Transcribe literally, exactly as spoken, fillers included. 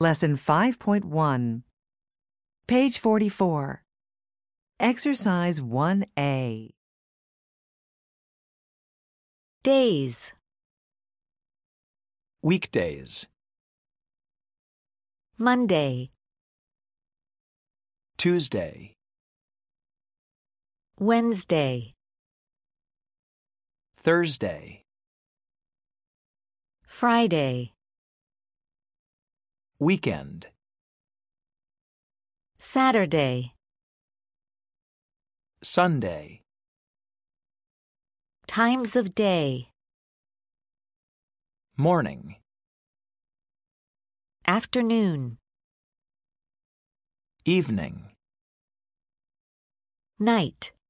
Lesson five point one. Page forty-four. Exercise one A. Days. Weekdays. Monday, Tuesday. Wednesday, Thursday. Friday, Weekend. Saturday, Sunday. times of day, Morning. afternoon, Evening. night.